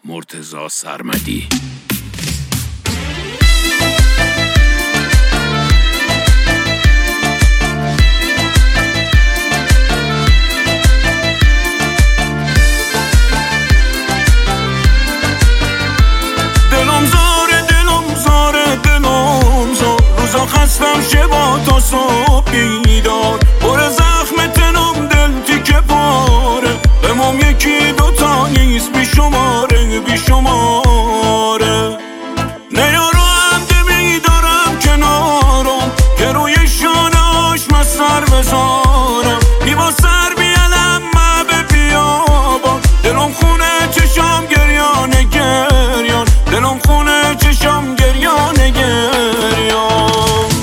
مرتضی سرمدی. روزا خستم شبا تا صبح بیدار، پر زخم تنم دل تیکه پاره، امام یکی دوتا نیست بی شماره بی شماره. نیارم دمی دارم کنارم که روی شانهاش من سر بزارم، میبا سر بیالم به بیابان، دلم خونه چشم گریان گریان، دلم خونه چشم گریان گریان.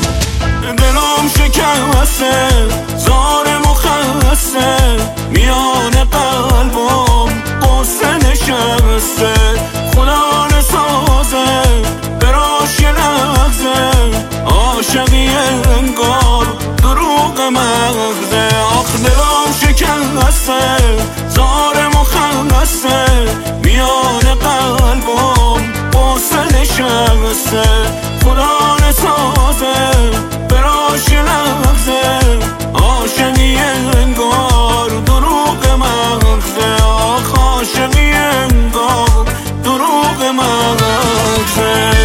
زار مخصه میان قلبم قصه نشسته، خدا نسازه براش یه لحظه، عاشقی انگار دروغ مغزه. آخ دلم شکسته زار مخصه میان قلبم قصه نشسته، خدا نسازه براش یه لحظه، عاشقی انگار دروغ مغزه. آخ عاشقی انگار دروغ مغزه.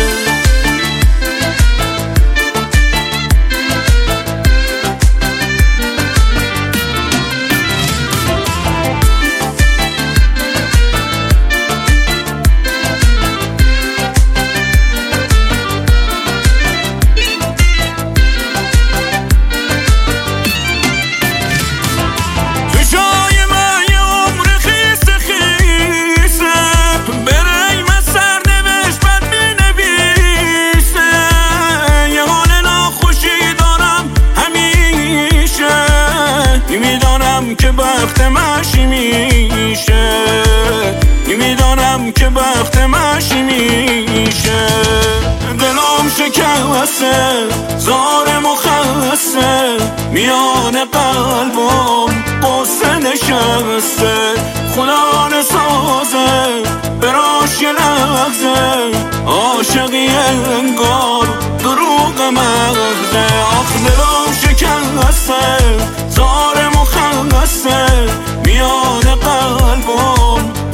که بخت مشی میشه، میدانم که بخت مشی میشه. دلم شکسته زار مخصه میان قلبم قصه نشسته، خدا نسازه براش یه لحظه، عاشقی انگار دروغ مغزه. آخ دلم شکسته زار مخصه میان قلبم